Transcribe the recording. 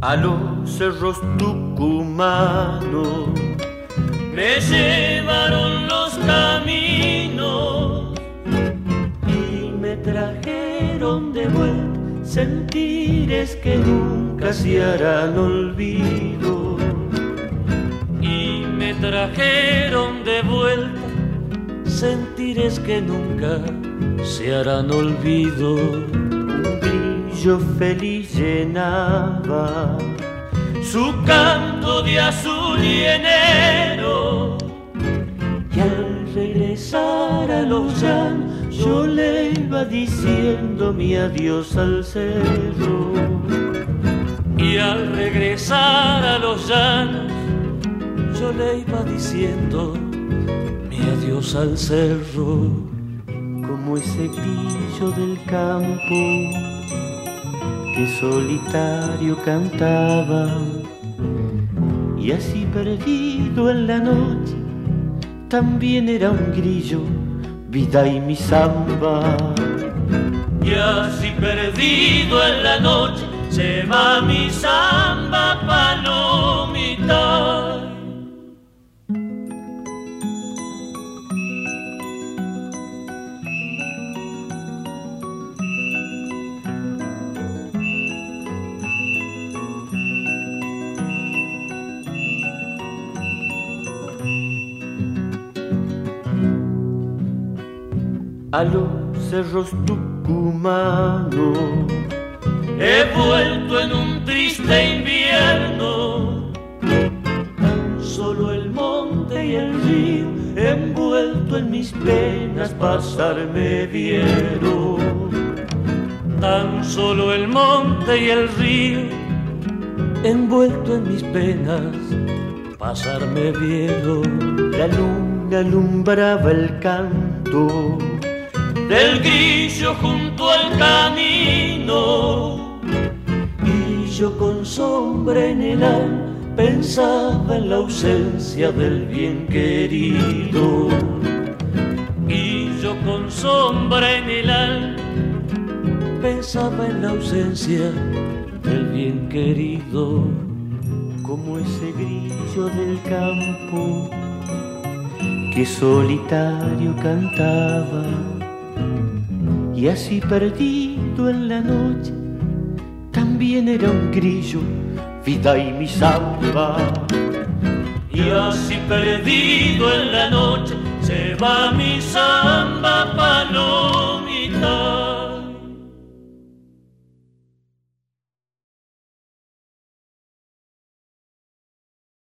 a los cerros tucumanos. Me llevaron los caminos y me trajeron de vuelta sentires que nunca se harán olvido. Y me trajeron de vuelta sentires que nunca se harán olvido. Un brillo feliz llenaba su canto de azul y enero, y al regresar a los llanos yo le iba diciendo mi adiós al cerro. Y al regresar a los llanos yo le iba diciendo mi adiós al cerro. Como ese grillo del campo que solitario cantaba, y así perdido en la noche también era un grillo, vida y mi samba. Y así perdido en la noche se va mi samba palomita. A los cerros tucumanos he vuelto en un triste invierno. Tan solo el monte y el río envuelto en mis penas pasarme vieron. Tan solo el monte y el río envuelto en mis penas pasarme vieron. La luna alumbraba el canto del grillo junto al camino, y yo con sombra en el alma pensaba en la ausencia del bien querido. Y yo con sombra en el alma pensaba en la ausencia del bien querido. Como ese grillo del campo que solitario cantaba, y así perdido en la noche también era un grillo, vida y mi samba. Y así perdido en la noche se va mi samba paloma.